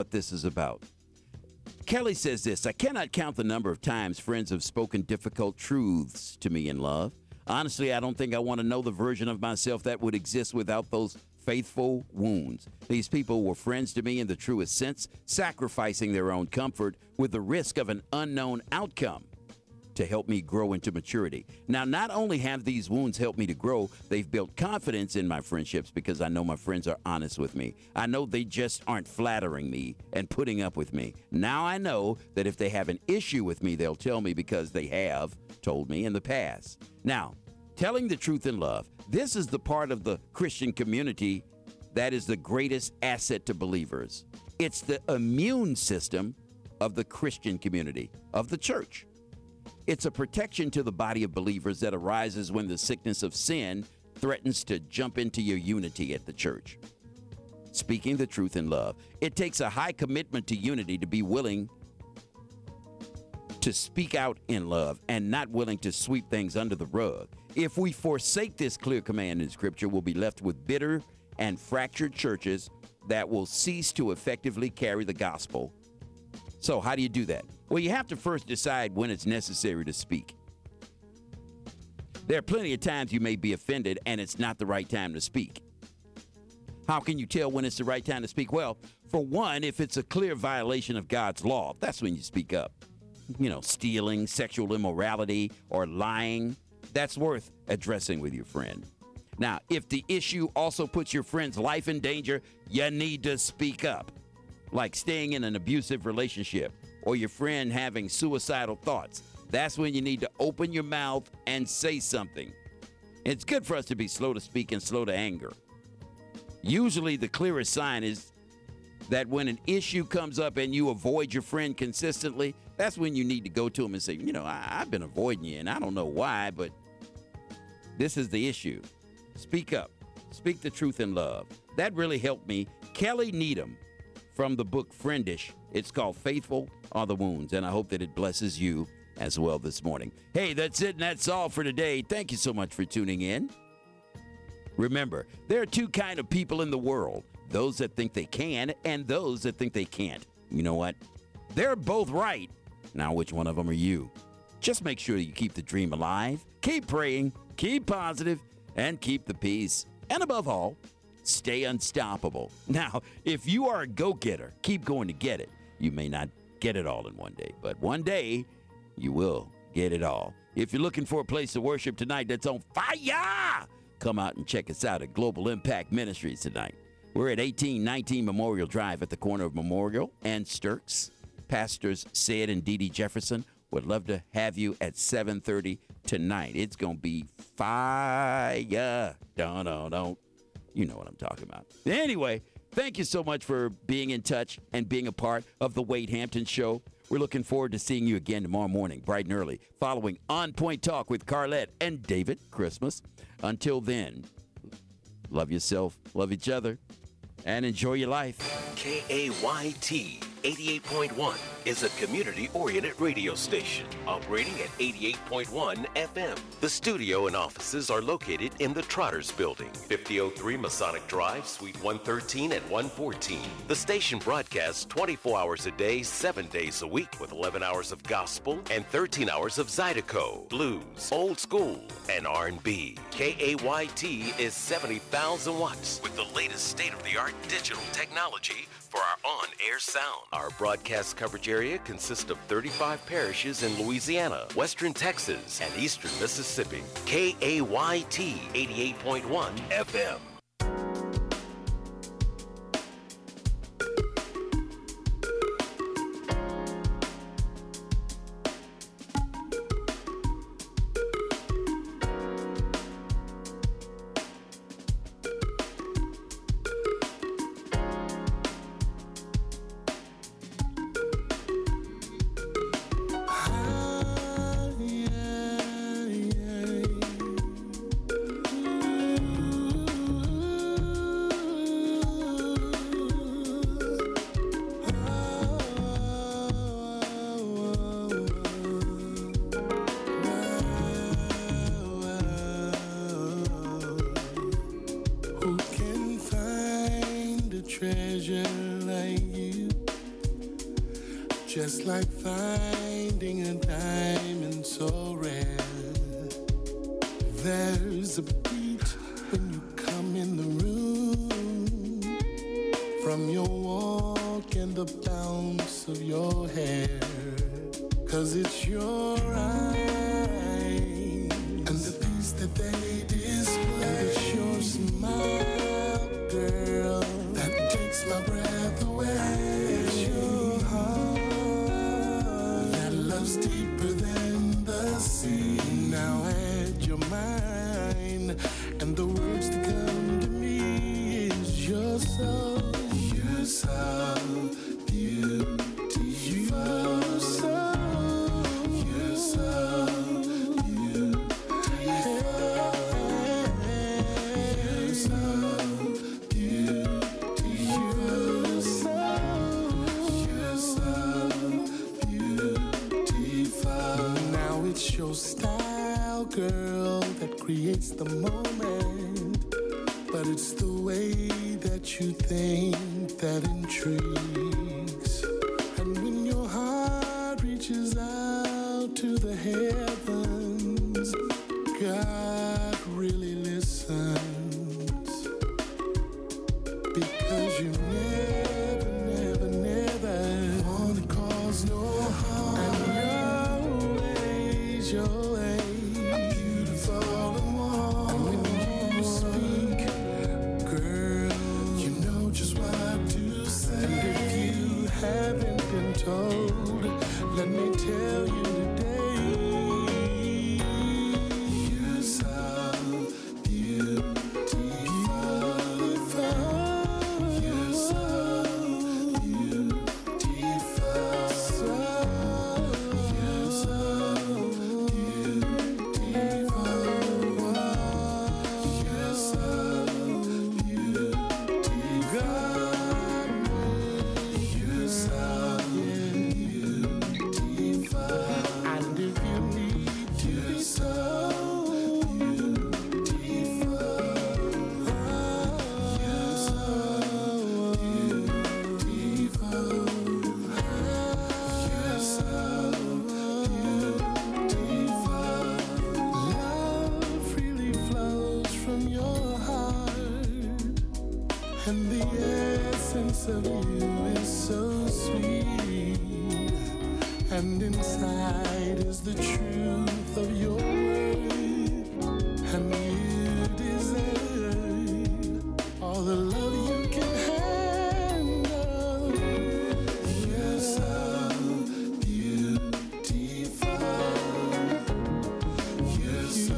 what this is about. Kelly says this: I cannot count the number of times friends have spoken difficult truths to me in love. Honestly, I don't think I want to know the version of myself that would exist without those faithful wounds. These people were friends to me in the truest sense, sacrificing their own comfort with the risk of an unknown outcome to help me grow into maturity. Now, not only have these wounds helped me to grow, they've built confidence in my friendships because I know my friends are honest with me. I know they just aren't flattering me and putting up with me. Now I know that if they have an issue with me, they'll tell me because they have told me in the past. Now, telling the truth in love, this is the part of the Christian community that is the greatest asset to believers. It's the immune system of the Christian community, of the church. It's a protection to the body of believers that arises when the sickness of sin threatens to jump into your unity at the church. Speaking the truth in love. It takes a high commitment to unity to be willing to speak out in love and not willing to sweep things under the rug. If we forsake this clear command in Scripture, we'll be left with bitter and fractured churches that will cease to effectively carry the gospel. So how do you do that? Well, you have to first decide when it's necessary to speak. There are plenty of times you may be offended and it's not the right time to speak. How can you tell when it's the right time to speak? Well, for one, if it's a clear violation of God's law, that's when you speak up. Stealing, sexual immorality, or lying, that's worth addressing with your friend. Now, if the issue also puts your friend's life in danger, you need to speak up. Like staying in an abusive relationship or your friend having suicidal thoughts. That's when you need to open your mouth and say something. It's good for us to be slow to speak and slow to anger. Usually the clearest sign is that when an issue comes up and you avoid your friend consistently, that's when you need to go to him and say, I've been avoiding you and I don't know why, but this is the issue. Speak up. Speak the truth in love. That really helped me. Kelly Needham from the book Friendish. It's called Faithful Are the Wounds, and I hope that it blesses you as well this morning. Hey, that's it, and that's all for today. Thank you so much for tuning in. Remember, there are two kinds of people in the world, those that think they can and those that think they can't. You know what? They're both right. Now, which one of them are you? Just make sure you keep the dream alive, keep praying, keep positive, and keep the peace. And above all, stay unstoppable. Now, if you are a go-getter, keep going to get it. You may not get it all in one day, but one day you will get it all. If you're looking for a place to worship tonight that's on fire, come out and check us out at Global Impact Ministries tonight. We're at 1819 Memorial Drive at the corner of Memorial and Sturks. Pastors Sid and Dee Dee Jefferson would love to have you at 7:30 tonight. It's going to be fire. Don't. You know what I'm talking about. Anyway, thank you so much for being in touch and being a part of the Wade Hampton Show. We're looking forward to seeing you again tomorrow morning, bright and early, following On Point Talk with Carlette and David Christmas. Until then, love yourself, love each other, and enjoy your life. KAYT 88.1 is a community-oriented radio station operating at 88.1 FM. The studio and offices are located in the Trotters Building, 5003 Masonic Drive, Suite 113 and 114. The station broadcasts 24 hours a day, 7 days a week, with 11 hours of gospel and 13 hours of Zydeco, blues, old school, and R&B. KAYT is 70,000 watts with the latest state-of-the-art digital technology for our on-air sound. Our broadcast coverage area consists of 35 parishes in Louisiana, Western Texas, and Eastern Mississippi. KAYT 88.1 FM. Just like finding a diamond so rare. There's a beat when you come in the room, from your walk and the bounce of your hair. 'Cause it's your eyes and the piece that they display. And it's your smile, girl, that takes my breath away. It's your heart that loves deeper than the sea. Now add your mind, and the words that come to me is your soul. You're so beautiful. You're so your style, girl, that creates the moment. But it's the way that you think that intrigues. And when your heart reaches out to the heavens, God really listens. Because you never want to cause no harm. Your way, beautiful and warm. And when you speak, girl, you know just what to say. And if you haven't been told, let me tell you today. You're so beautiful. You're so beautiful. You're so and the essence of you is so sweet, and inside is the truth of your word, and you deserve all the love you can handle. You're so beautiful. You're so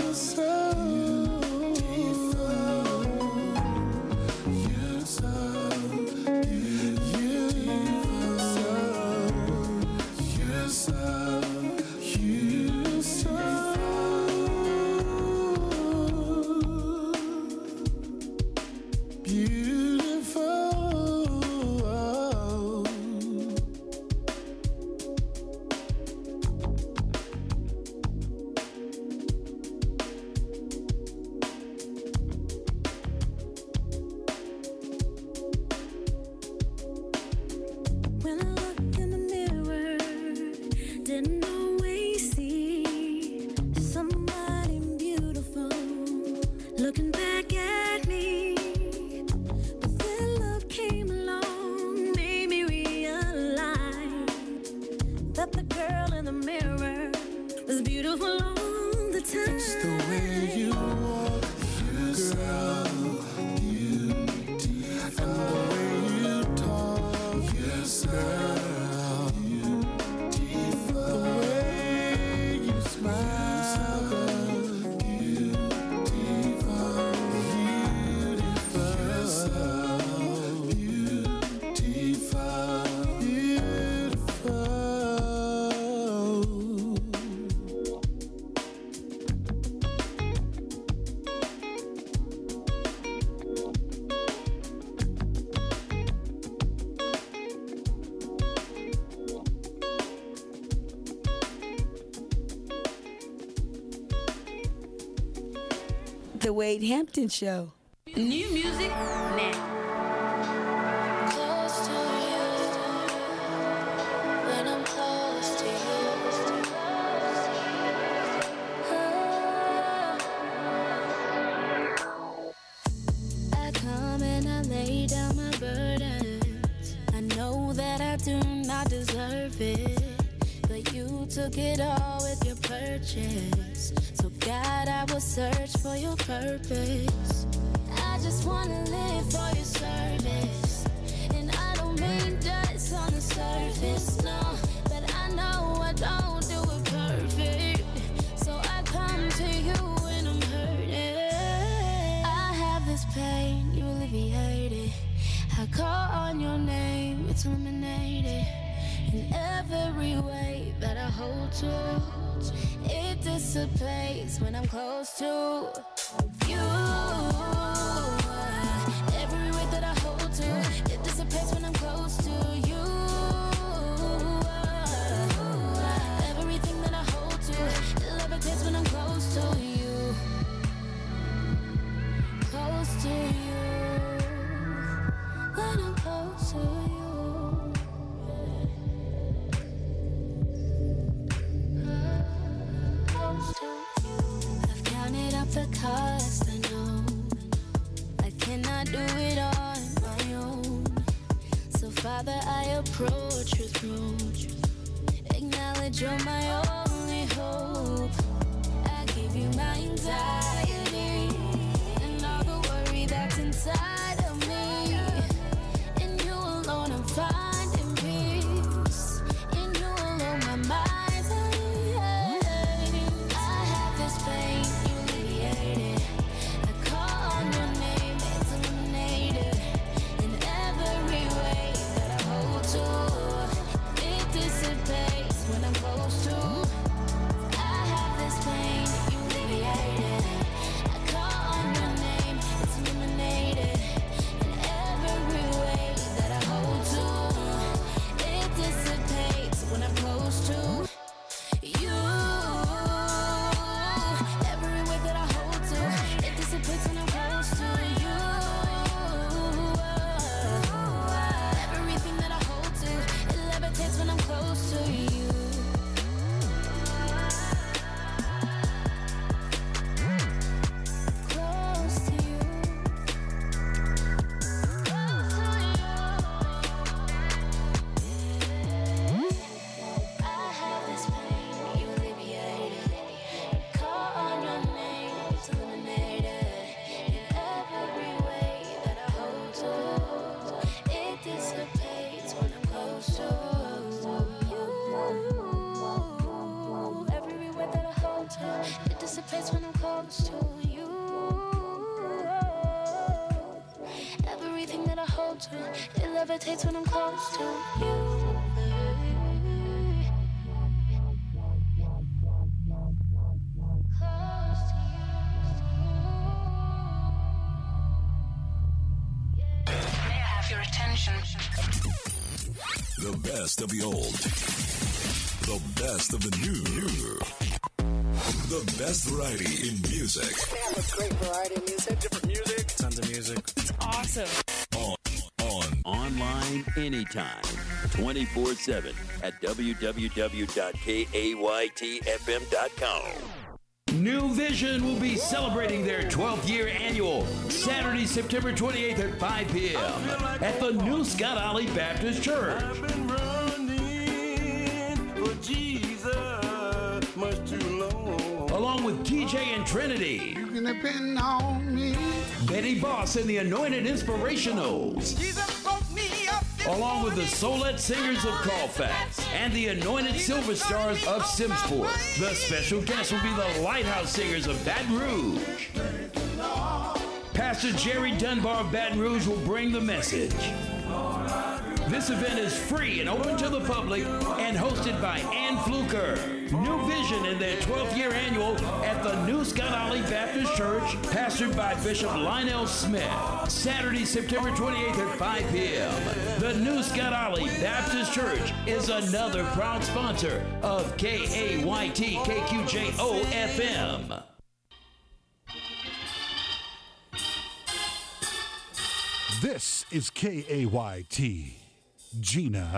The Wade Hampton Show. New music now. Close to you. do not deserve it, but you took it all with your purchase. So God, I will search for your purpose. I just wanna live for your service, and I don't mean just on the surface, no. But I know I don't do it perfect, so I come to you when I'm hurting. I have this pain, you alleviate it. I call on your name, it's eliminated. In every way that I hold to, it dissipates when I'm close to you. Every way that I hold to, it dissipates when I'm close to you. Everything that I hold to, it levitates when I'm close to you. Close to you. When I'm close to you. I've counted up the cost, I know I cannot do it on my own. So Father, I approach your throne, acknowledge you're my only hope. I give you my anxiety and all the worry that's inside of me. In you alone I'm finding peace. In you alone my mind's pain, you alleviate it. I call on your name, it's eliminated. In every way that I hold to, it dissipates when I'm close to. I have this pain, you alleviate it. I call on your name, it's eliminated. In every way that I hold to, it dissipates when I'm close to you. It dissipates when I'm close to you. Everything that I hold to, it levitates when I'm close to you. Close to you. May I have your attention? The best of the old. The best of the new. The best variety in music. Yeah, that's great variety of music. Different music. Tons of music. It's awesome. Online anytime, 24/7 at www.kaytfm.com. New Vision will be celebrating their 12th year annual Saturday, September 28th at 5 p.m. at the New Scott Alley Baptist Church. I've been running for Jesus much too long. Along with DJ and Trinity. You can depend on me. Betty Boss and the Anointed Inspirationals. Jesus woke me up. Along with the Soulette Singers of Colfax and the Anointed Silver Stars of Simsport. The special guest will be the Lighthouse Singers of Baton Rouge. Pastor Jerry Dunbar of Baton Rouge will bring the message. This event is free and open to the public and hosted by Ann Fluker. New Vision in their 12th year annual at the New Scott Alley Baptist Church, pastored by Bishop Lionel Smith. Saturday, September 28th at 5 p.m. The New Scott Alley Baptist Church is another proud sponsor of KAYT KQJO FM. This is KAYT. Gina